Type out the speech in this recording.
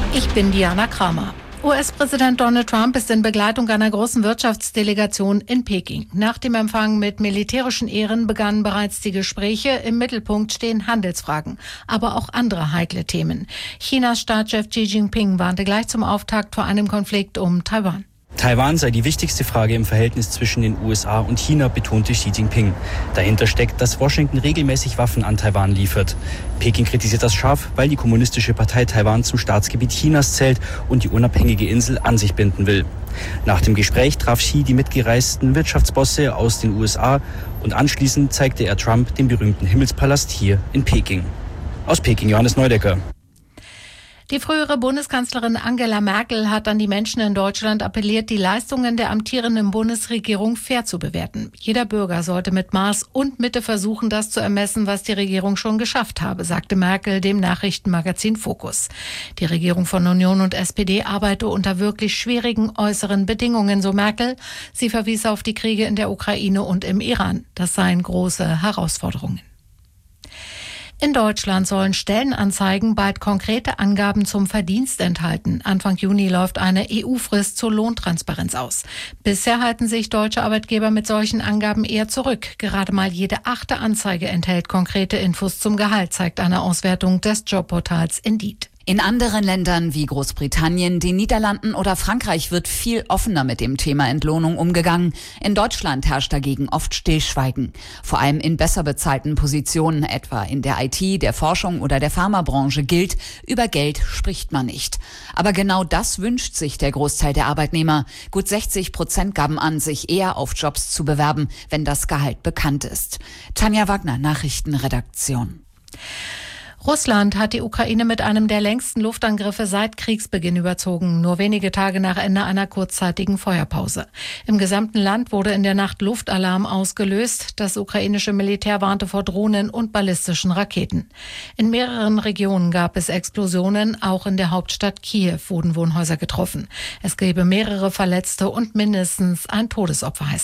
Ich bin Diana Kramer. US-Präsident Donald Trump ist in Begleitung einer großen Wirtschaftsdelegation in Peking. Nach dem Empfang mit militärischen Ehren begannen bereits die Gespräche. Im Mittelpunkt stehen Handelsfragen, aber auch andere heikle Themen. Chinas Staatschef Xi Jinping warnte gleich zum Auftakt vor einem Konflikt um Taiwan. Taiwan sei die wichtigste Frage im Verhältnis zwischen den USA und China, betonte Xi Jinping. Dahinter steckt, dass Washington regelmäßig Waffen an Taiwan liefert. Peking kritisiert das scharf, weil die Kommunistische Partei Taiwan zum Staatsgebiet Chinas zählt und die unabhängige Insel an sich binden will. Nach dem Gespräch traf Xi die mitgereisten Wirtschaftsbosse aus den USA und anschließend zeigte er Trump den berühmten Himmelspalast hier in Peking. Aus Peking, Johannes Neudecker. Die frühere Bundeskanzlerin Angela Merkel hat an die Menschen in Deutschland appelliert, die Leistungen der amtierenden Bundesregierung fair zu bewerten. Jeder Bürger sollte mit Maß und Mitte versuchen, das zu ermessen, was die Regierung schon geschafft habe, sagte Merkel dem Nachrichtenmagazin Focus. Die Regierung von Union und SPD arbeite unter wirklich schwierigen äußeren Bedingungen, so Merkel. Sie verwies auf die Kriege in der Ukraine und im Iran. Das seien große Herausforderungen. In Deutschland sollen Stellenanzeigen bald konkrete Angaben zum Verdienst enthalten. Anfang Juni läuft eine EU-Frist zur Lohntransparenz aus. Bisher halten sich deutsche Arbeitgeber mit solchen Angaben eher zurück. Gerade mal jede 8. Anzeige enthält konkrete Infos zum Gehalt, zeigt eine Auswertung des Jobportals Indeed. In anderen Ländern wie Großbritannien, den Niederlanden oder Frankreich wird viel offener mit dem Thema Entlohnung umgegangen. In Deutschland herrscht dagegen oft Stillschweigen. Vor allem in besser bezahlten Positionen, etwa in der IT, der Forschung oder der Pharmabranche gilt, über Geld spricht man nicht. Aber genau das wünscht sich der Großteil der Arbeitnehmer. Gut 60% gaben an, sich eher auf Jobs zu bewerben, wenn das Gehalt bekannt ist. Tanja Wagner, Nachrichtenredaktion. Russland hat die Ukraine mit einem der längsten Luftangriffe seit Kriegsbeginn überzogen, nur wenige Tage nach Ende einer kurzzeitigen Feuerpause. Im gesamten Land wurde in der Nacht Luftalarm ausgelöst. Das ukrainische Militär warnte vor Drohnen und ballistischen Raketen. In mehreren Regionen gab es Explosionen, auch in der Hauptstadt Kiew wurden Wohnhäuser getroffen. Es gäbe mehrere Verletzte und mindestens ein Todesopfer, heißt